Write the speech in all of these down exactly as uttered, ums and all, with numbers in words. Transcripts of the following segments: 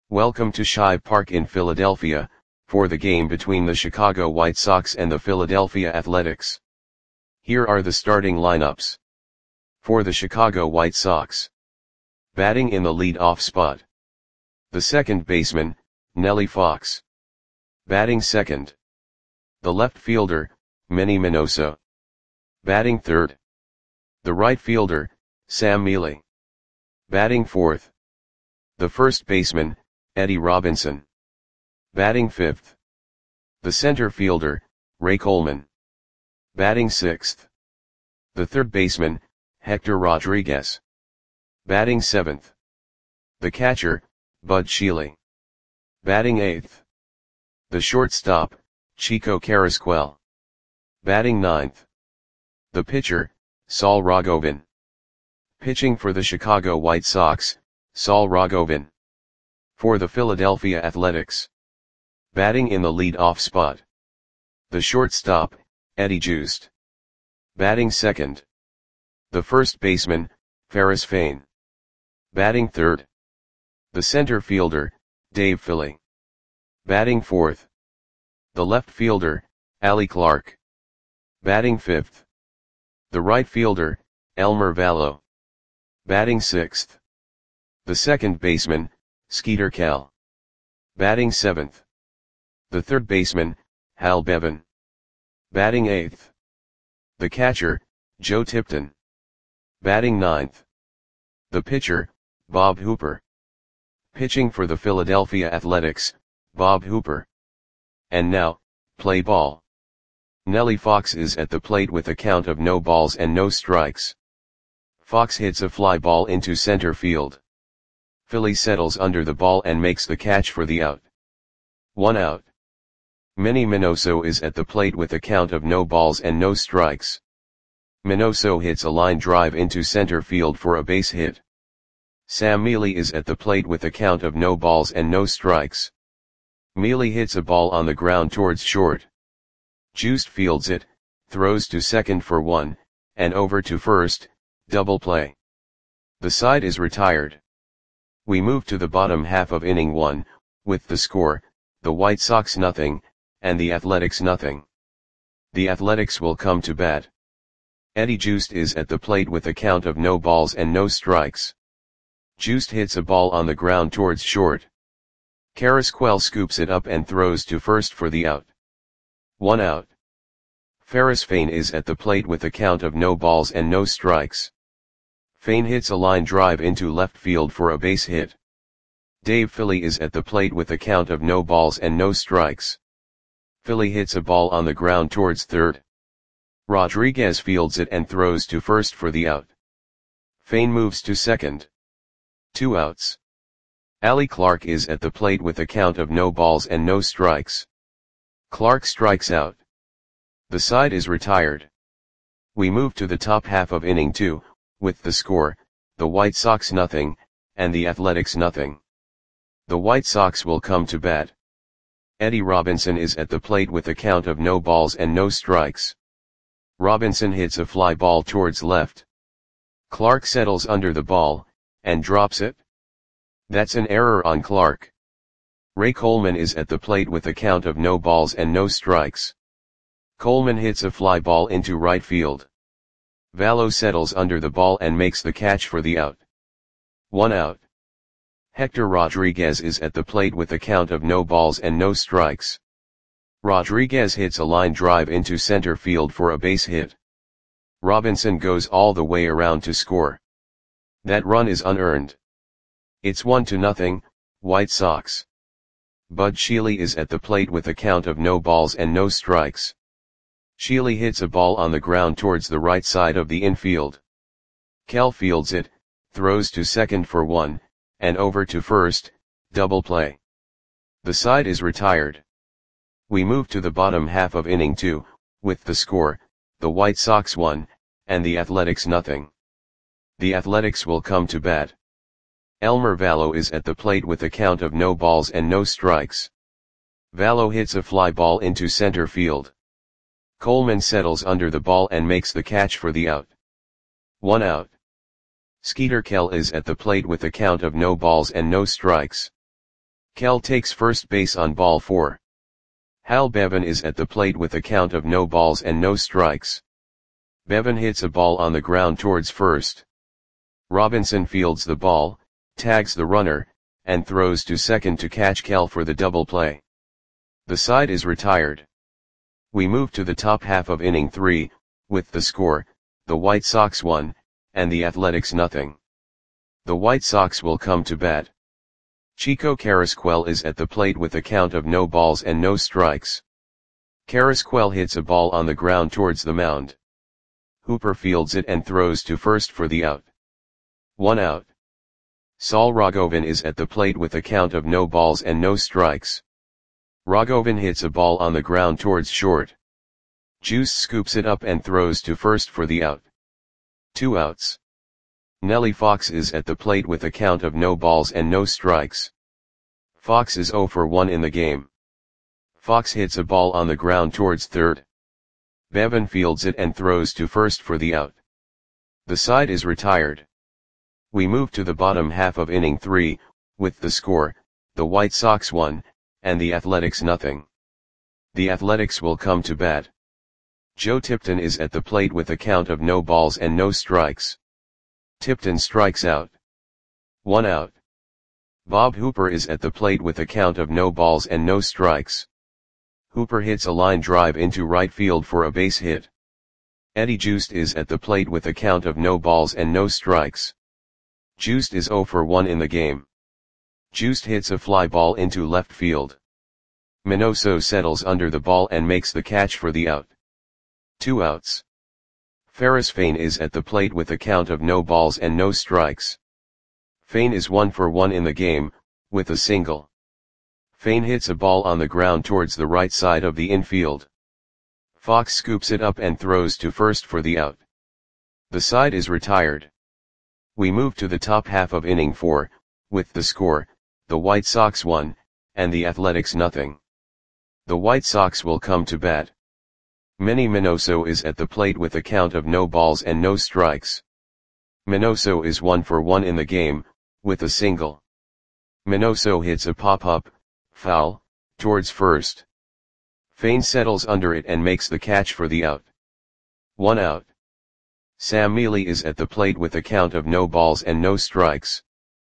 Welcome to Shive Park in Philadelphia, for the game between the Chicago White Sox and the Philadelphia Athletics. Here are the starting lineups. For the Chicago White Sox. Batting in the lead-off spot. The second baseman, Nellie Fox. Batting second. The left fielder, Manny Minoso. Batting third. The right fielder, Sam Mele. Batting fourth. The first baseman, Eddie Robinson. Batting fifth. The center fielder, Ray Coleman. Batting sixth. The third baseman, Hector Rodriguez. Batting seventh. The catcher, Bud Sheely. Batting eighth. The shortstop, Chico Carrasquel. Batting ninth. The pitcher, Saul Rogovin. Pitching for the Chicago White Sox, Saul Rogovin. For the Philadelphia Athletics. Batting in the lead-off spot. The shortstop, Eddie Joost. Batting second. The first baseman, Ferris Fain. Batting third. The center fielder, Dave Philly. Batting fourth. The left fielder, Allie Clark. Batting fifth. The right fielder, Elmer Valo. Batting sixth. The second baseman, Skeeter Kell. Batting seventh. The third baseman, Hal Bevan. Batting eighth. The catcher, Joe Tipton. Batting ninth. The pitcher, Bob Hooper. Pitching for the Philadelphia Athletics, Bob Hooper. And now, play ball. Nellie Fox is at the plate with a count of no balls and no strikes. Fox hits a fly ball into center field. Philly settles under the ball and makes the catch for the out. One out. Manny Minoso is at the plate with a count of no balls and no strikes. Minoso hits a line drive into center field for a base hit. Sam Mele is at the plate with a count of no balls and no strikes. Mele hits a ball on the ground towards short. Joost fields it, throws to second for one, and over to first, double play. The side is retired. We move to the bottom half of inning one, with the score, the White Sox nothing, and the Athletics nothing. The Athletics will come to bat. Eddie Joost is at the plate with a count of no balls and no strikes. Joost hits a ball on the ground towards short. Carrasquel scoops it up and throws to first for the out. One out. Ferris Fain is at the plate with a count of no balls and no strikes. Fain hits a line drive into left field for a base hit. Dave Philly is at the plate with a count of no balls and no strikes. Philly hits a ball on the ground towards third. Rodriguez fields it and throws to first for the out. Fain moves to second. Two outs. Allie Clark is at the plate with a count of no balls and no strikes. Clark strikes out. The side is retired. We move to the top half of inning two, with the score, the White Sox nothing, and the Athletics nothing. The White Sox will come to bat. Eddie Robinson is at the plate with a count of no balls and no strikes. Robinson hits a fly ball towards left. Clark settles under the ball, and drops it. That's an error on Clark. Ray Coleman is at the plate with a count of no balls and no strikes. Coleman hits a fly ball into right field. Valo settles under the ball and makes the catch for the out. One out. Hector Rodriguez is at the plate with a count of no balls and no strikes. Rodriguez hits a line drive into center field for a base hit. Robinson goes all the way around to score. That run is unearned. It's one to nothing, White Sox. Bud Sheely is at the plate with a count of no balls and no strikes. Sheely hits a ball on the ground towards the right side of the infield. Kell fields it, throws to second for one, and over to first, double play. The side is retired. We move to the bottom half of inning two, with the score, the White Sox one, and the Athletics nothing. The Athletics will come to bat. Elmer Valo is at the plate with a count of no balls and no strikes. Valo hits a fly ball into center field. Coleman settles under the ball and makes the catch for the out. One out. Skeeter Kell is at the plate with a count of no balls and no strikes. Kel takes first base on ball four. Hal Bevan is at the plate with a count of no balls and no strikes. Bevan hits a ball on the ground towards first. Robinson fields the ball, tags the runner, and throws to second to catch Kel for the double play. The side is retired. We move to the top half of inning three, with the score, the White Sox one, and the Athletics nothing. The White Sox will come to bat. Chico Carrasquel is at the plate with a count of no balls and no strikes. Carrasquel hits a ball on the ground towards the mound. Hooper fields it and throws to first for the out. One out. Saul Rogovin is at the plate with a count of no balls and no strikes. Rogovin hits a ball on the ground towards short. Juice scoops it up and throws to first for the out. Two outs. Nellie Fox is at the plate with a count of no balls and no strikes. Fox is oh for one in the game. Fox hits a ball on the ground towards third. Bevan fields it and throws to first for the out. The side is retired. We move to the bottom half of inning three, with the score, the White Sox one, and the Athletics nothing. The Athletics will come to bat. Joe Tipton is at the plate with a count of no balls and no strikes. Tipton strikes out. One out. Bob Hooper is at the plate with a count of no balls and no strikes. Hooper hits a line drive into right field for a base hit. Eddie Juiced is at the plate with a count of no balls and no strikes. Juiced is oh for one in the game. Juiced hits a fly ball into left field. Minoso settles under the ball and makes the catch for the out. Two outs. Ferris Fain is at the plate with a count of no balls and no strikes. Fain is one for one in the game, with a single. Fain hits a ball on the ground towards the right side of the infield. Fox scoops it up and throws to first for the out. The side is retired. We move to the top half of inning four, with the score, the White Sox one, and the Athletics nothing. The White Sox will come to bat. Manny Minoso is at the plate with a count of no balls and no strikes. Minoso is one for one in the game, with a single. Minoso hits a pop-up, foul, towards first. Fain settles under it and makes the catch for the out. One out. Sam Mealy is at the plate with a count of no balls and no strikes.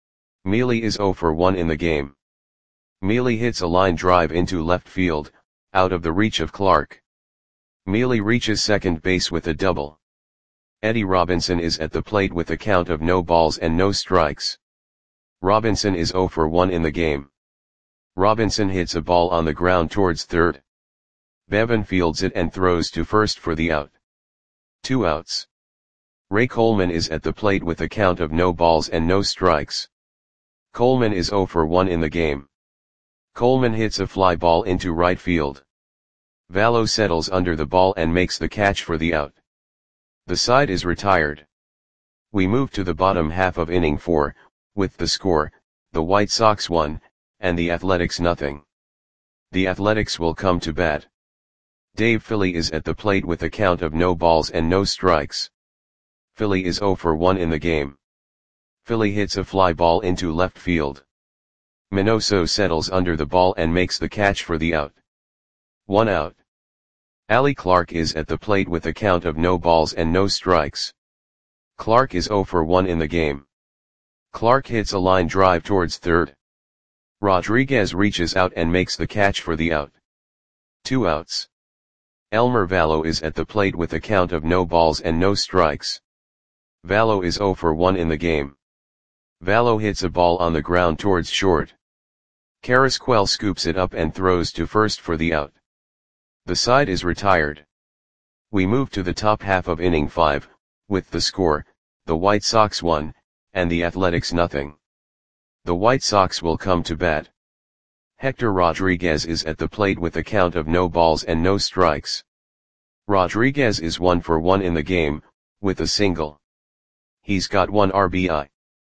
Mealy is oh for one in the game. Mealy hits a line drive into left field, out of the reach of Clark. Mealy reaches second base with a double. Eddie Robinson is at the plate with a count of no balls and no strikes. Robinson is oh for one in the game. Robinson hits a ball on the ground towards third. Bevan fields it and throws to first for the out. Two outs. Ray Coleman is at the plate with a count of no balls and no strikes. Coleman is oh for one in the game. Coleman hits a fly ball into right field. Vallo settles under the ball and makes the catch for the out. The side is retired. We move to the bottom half of inning four, with the score, the White Sox one, and the Athletics nothing. The Athletics will come to bat. Dave Philly is at the plate with a count of no balls and no strikes. Philly is oh for one in the game. Philly hits a fly ball into left field. Minoso settles under the ball and makes the catch for the out. One out. Allie Clark is at the plate with a count of no balls and no strikes. Clark is oh for one in the game. Clark hits a line drive towards third. Rodriguez reaches out and makes the catch for the out. Two outs. Elmer Vallo is at the plate with a count of no balls and no strikes. Vallo is oh for one in the game. Vallo hits a ball on the ground towards short. Carrasquel scoops it up and throws to first for the out. The side is retired. We move to the top half of inning five, with the score, the White Sox one, and the Athletics nothing. The White Sox will come to bat. Hector Rodriguez is at the plate with a count of no balls and no strikes. Rodriguez is one for one in the game, with a single. He's got one R B I.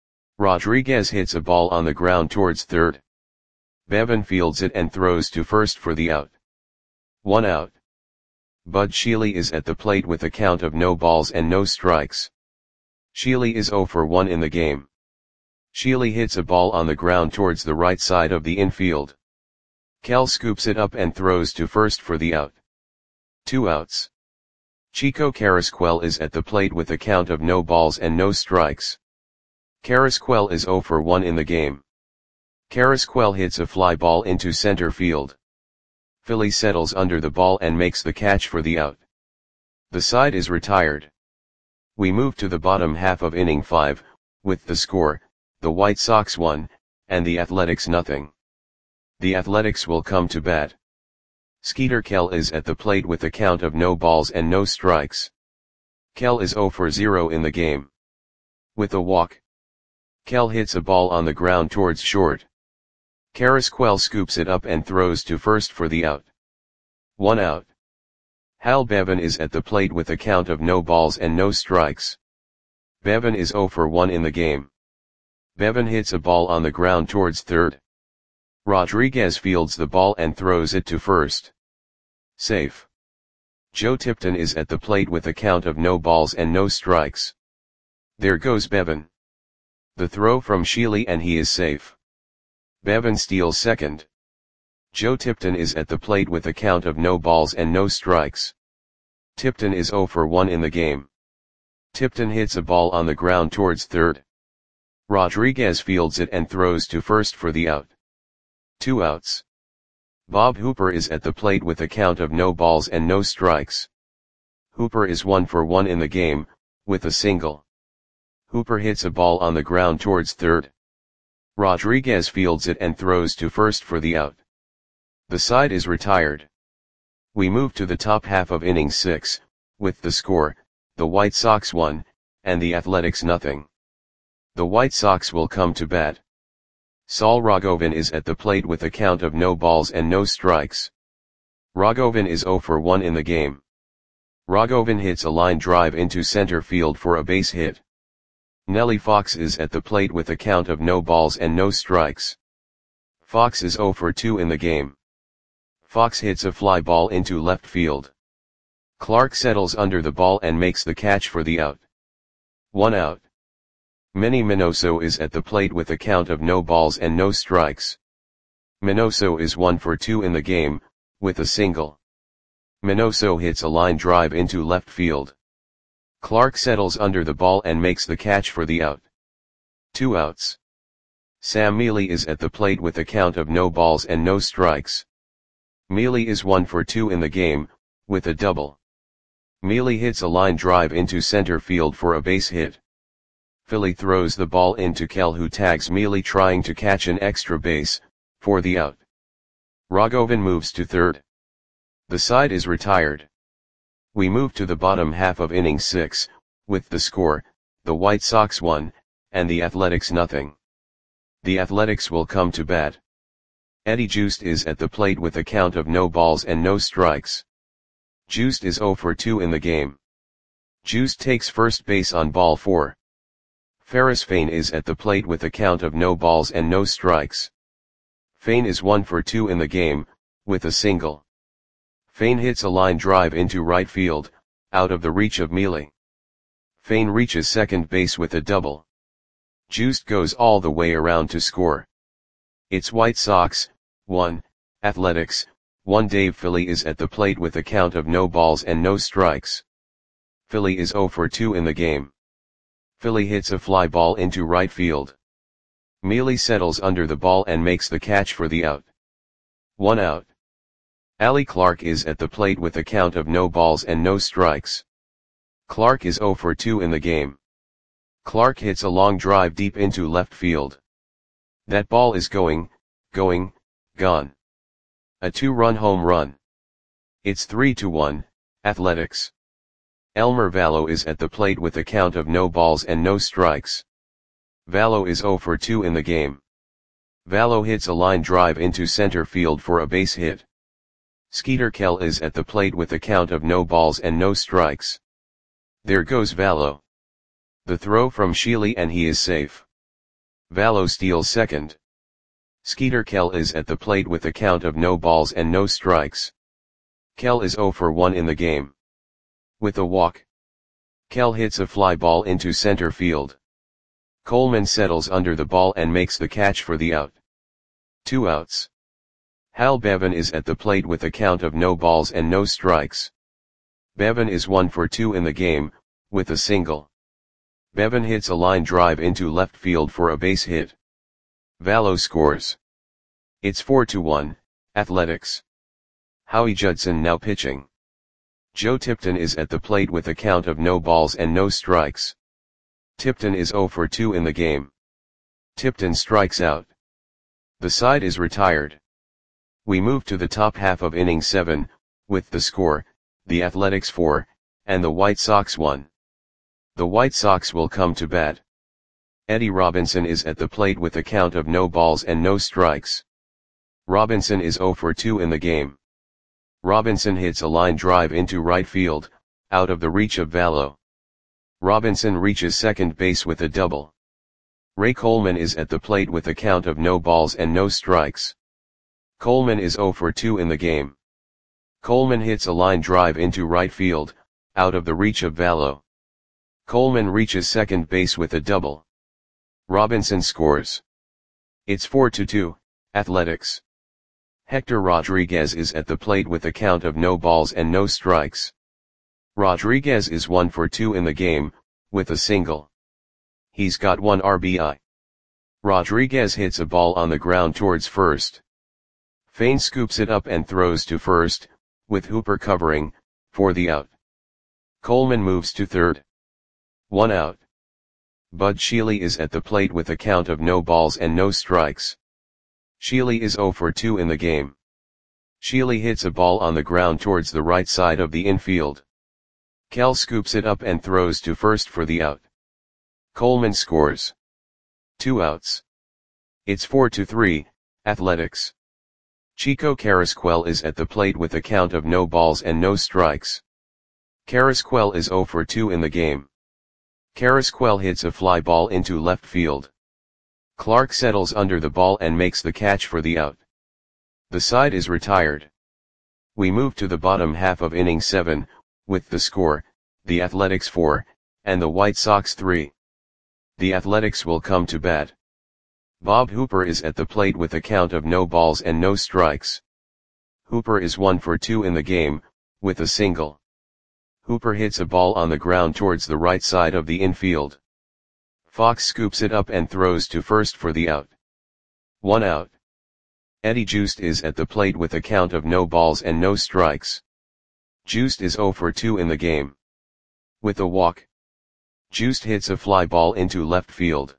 Rodriguez hits a ball on the ground towards third. Bevan fields it and throws to first for the out. One out. Bud Shealy is at the plate with a count of no balls and no strikes. Shealy is oh for one in the game. Sheely hits a ball on the ground towards the right side of the infield. Kel scoops it up and throws to first for the out. Two outs. Chico Carrasquel is at the plate with a count of no balls and no strikes. Carrasquel is zero for one in the game. Carrasquel hits a fly ball into center field. Philly settles under the ball and makes the catch for the out. The side is retired. We move to the bottom half of inning five, with the score, the White Sox one, and the Athletics nothing. The Athletics will come to bat. Skeeter Kell is at the plate with a count of no balls and no strikes. Kell is zero for zero in the game. With a walk, Kell hits a ball on the ground towards short. Carrasquel scoops it up and throws to first for the out. One out. Hal Bevan is at the plate with a count of no balls and no strikes. Bevan is zero for one in the game. Bevan hits a ball on the ground towards third. Rodriguez fields the ball and throws it to first. Safe. Joe Tipton is at the plate with a count of no balls and no strikes. There goes Bevan. The throw from Sheely and he is safe. Bevan steals second. Joe Tipton is at the plate with a count of no balls and no strikes. Tipton is zero for one in the game. Tipton hits a ball on the ground towards third. Rodriguez fields it and throws to first for the out. Two outs. Bob Hooper is at the plate with a count of no balls and no strikes. Hooper is one for one in the game, with a single. Hooper hits a ball on the ground towards third. Rodriguez fields it and throws to first for the out. The side is retired. We move to the top half of inning six, with the score, the White Sox one, and the Athletics nothing. The White Sox will come to bat. Saul Rogovin is at the plate with a count of no balls and no strikes. Rogovin is zero for one in the game. Rogovin hits a line drive into center field for a base hit. Nellie Fox is at the plate with a count of no balls and no strikes. Fox is zero for two in the game. Fox hits a fly ball into left field. Clark settles under the ball and makes the catch for the out. One out. Manny Minoso is at the plate with a count of no balls and no strikes. Minoso is one for two in the game, with a single. Minoso hits a line drive into left field. Clark settles under the ball and makes the catch for the out. Two outs. Sam Mealy is at the plate with a count of no balls and no strikes. Mealy is one for two in the game, with a double. Mealy hits a line drive into center field for a base hit. Philly throws the ball into Kell, who tags Mealy trying to catch an extra base, for the out. Rogovin moves to third. The side is retired. We move to the bottom half of inning six, with the score, the White Sox one, and the Athletics nothing. The Athletics will come to bat. Eddie Joost is at the plate with a count of no balls and no strikes. Joost is zero for two in the game. Joost takes first base on ball four. Ferris Fain is at the plate with a count of no balls and no strikes. Fain is one for two in the game, with a single. Fain hits a line drive into right field, out of the reach of Mealy. Fain reaches second base with a double. Joost goes all the way around to score. It's White Sox, one, Athletics, one. Dave Philly is at the plate with a count of no balls and no strikes. Philly is zero for two in the game. Philly hits a fly ball into right field. Mealy settles under the ball and makes the catch for the out. One out. Allie Clark is at the plate with a count of no balls and no strikes. Clark is zero for two in the game. Clark hits a long drive deep into left field. That ball is going, going, gone. A two-run home run. It's three to one, Athletics. Elmer Vallo is at the plate with a count of no balls and no strikes. Vallo is zero for two in the game. Vallo hits a line drive into center field for a base hit. Skeeter Kell is at the plate with a count of no balls and no strikes. There goes Vallo. The throw from Sheely and he is safe. Vallo steals second. Skeeter Kell is at the plate with a count of no balls and no strikes. Kell is zero for one in the game. With a walk, Kell hits a fly ball into center field. Coleman settles under the ball and makes the catch for the out. Two outs. Hal Bevan is at the plate with a count of no balls and no strikes. Bevan is one for two in the game, with a single. Bevan hits a line drive into left field for a base hit. Vallo scores. It's four to one, Athletics. Howie Judson now pitching. Joe Tipton is at the plate with a count of no balls and no strikes. Tipton is zero for two in the game. Tipton strikes out. The side is retired. We move to the top half of inning seven, with the score, the Athletics four, and the White Sox one. The White Sox will come to bat. Eddie Robinson is at the plate with a count of no balls and no strikes. Robinson is zero for two in the game. Robinson hits a line drive into right field, out of the reach of Vallo. Robinson reaches second base with a double. Ray Coleman is at the plate with a count of no balls and no strikes. Coleman is zero for two in the game. Coleman hits a line drive into right field, out of the reach of Vallo. Coleman reaches second base with a double. Robinson scores. It's four to two, Athletics. Hector Rodriguez is at the plate with a count of no balls and no strikes. Rodriguez is one for two in the game, with a single. He's got one R B I. Rodriguez hits a ball on the ground towards first. Fain scoops it up and throws to first, with Hooper covering, for the out. Coleman moves to third. One out. Bud Sheely is at the plate with a count of no balls and no strikes. Sheely is zero for two in the game. Sheely hits a ball on the ground towards the right side of the infield. Cal scoops it up and throws to first for the out. Coleman scores. Two outs. It's four to three, Athletics. Chico Carrasquel is at the plate with a count of no balls and no strikes. Carrasquel is zero for two in the game. Carrasquel hits a fly ball into left field. Clark settles under the ball and makes the catch for the out. The side is retired. We move to the bottom half of inning seven, with the score, the Athletics four, and the White Sox three. The Athletics will come to bat. Bob Hooper is at the plate with a count of no balls and no strikes. Hooper is one for two in the game, with a single. Hooper hits a ball on the ground towards the right side of the infield. Fox scoops it up and throws to first for the out. One out. Eddie Joost is at the plate with a count of no balls and no strikes. Joost is zero for two in the game. With a walk. Joost hits a fly ball into left field.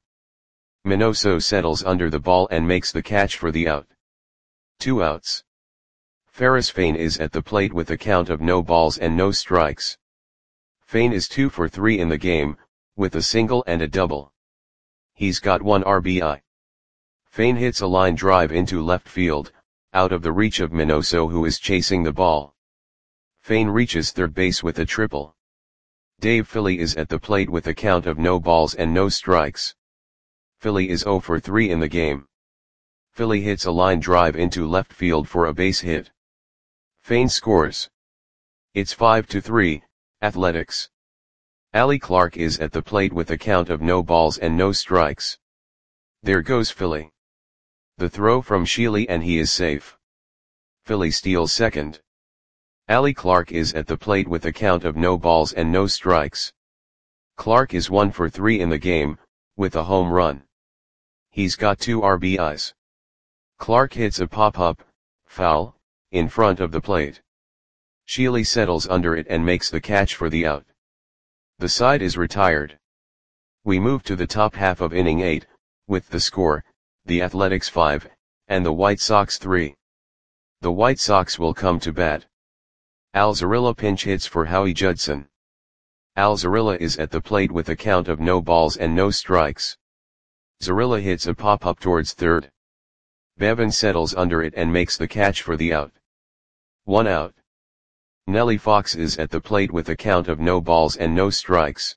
Minoso settles under the ball and makes the catch for the out. Two outs. Ferris Fain is at the plate with a count of no balls and no strikes. Fain is two for three in the game, with a single and a double. He's got one R B I. Fain hits a line drive into left field, out of the reach of Minoso, who is chasing the ball. Fain reaches third base with a triple. Dave Philly is at the plate with a count of no balls and no strikes. Philly is zero for three in the game. Philly hits a line drive into left field for a base hit. Fain scores. It's five to three, Athletics. Allie Clark is at the plate with a count of no balls and no strikes. There goes Philly. The throw from Sheely and he is safe. Philly steals second. Allie Clark is at the plate with a count of no balls and no strikes. Clark is one for three in the game, with a home run. He's got two R B Is. Clark hits a pop-up, foul, in front of the plate. Sheely settles under it and makes the catch for the out. The side is retired. We move to the top half of inning eight, with the score, the Athletics five, and the White Sox three. The White Sox will come to bat. Al Zarilla pinch hits for Howie Judson. Al Zarilla is at the plate with a count of no balls and no strikes. Zarilla hits a pop-up towards third. Bevan settles under it and makes the catch for the out. One out. Nellie Fox is at the plate with a count of no balls and no strikes.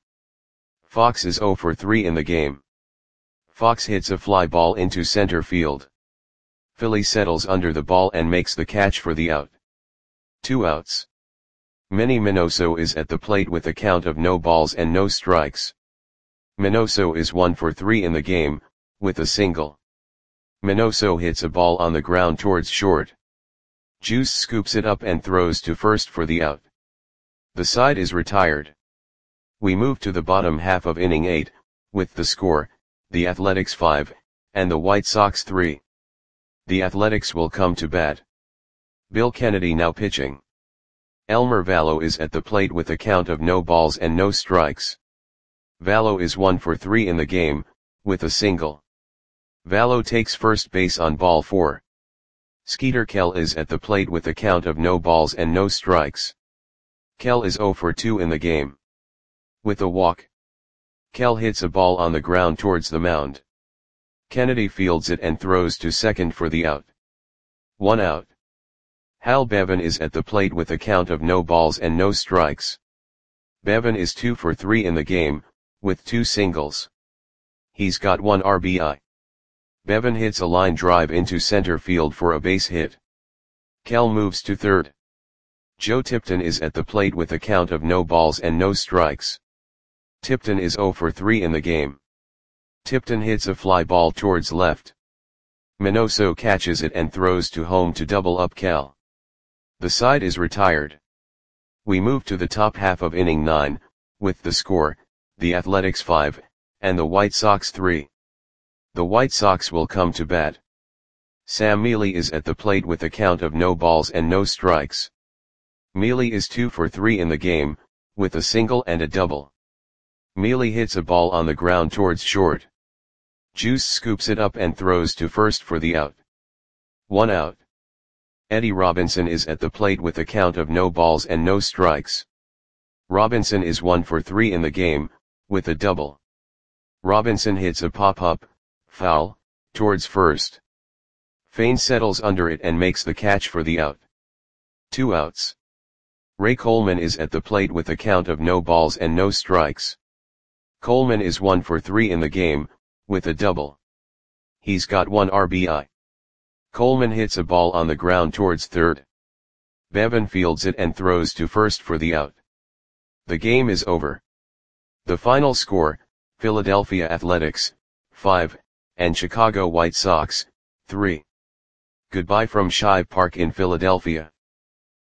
Fox is zero for three in the game. Fox hits a fly ball into center field. Philly settles under the ball and makes the catch for the out. Two outs. Manny Minoso is at the plate with a count of no balls and no strikes. Minoso is one for three in the game, with a single. Minoso hits a ball on the ground towards short. Juice scoops it up and throws to first for the out. The side is retired. We move to the bottom half of inning eight, with the score, the Athletics five, and the White Sox three. The Athletics will come to bat. Bill Kennedy now pitching. Elmer Vallo is at the plate with a count of no balls and no strikes. Vallo is one for three in the game, with a single. Vallo takes first base on ball four. Skeeter Kell is at the plate with a count of no balls and no strikes. Kell is zero for two in the game. With a walk. Kell hits a ball on the ground towards the mound. Kennedy fields it and throws to second for the out. One out. Hal Bevan is at the plate with a count of no balls and no strikes. Bevan is two for three in the game, with two singles. He's got one R B I. Bevan hits a line drive into center field for a base hit. Kell moves to third. Joe Tipton is at the plate with a count of no balls and no strikes. Tipton is zero for three in the game. Tipton hits a fly ball towards left. Minoso catches it and throws to home to double up Kell. The side is retired. We move to the top half of inning nine, with the score, the Athletics five, and the White Sox three. The White Sox will come to bat. Sam Mealy is at the plate with a count of no balls and no strikes. Mealy is two for three in the game, with a single and a double. Mealy hits a ball on the ground towards short. Juice scoops it up and throws to first for the out. One out. Eddie Robinson is at the plate with a count of no balls and no strikes. Robinson is one for three in the game, with a double. Robinson hits a pop-up, foul, towards first. Fain settles under it and makes the catch for the out. Two outs. Ray Coleman is at the plate with a count of no balls and no strikes. Coleman is one for three in the game, with a double. He's got one R B I. Coleman hits a ball on the ground towards third. Bevan fields it and throws to first for the out. The game is over. The final score, Philadelphia Athletics, five, and Chicago White Sox, three. Goodbye from Shive Park in Philadelphia.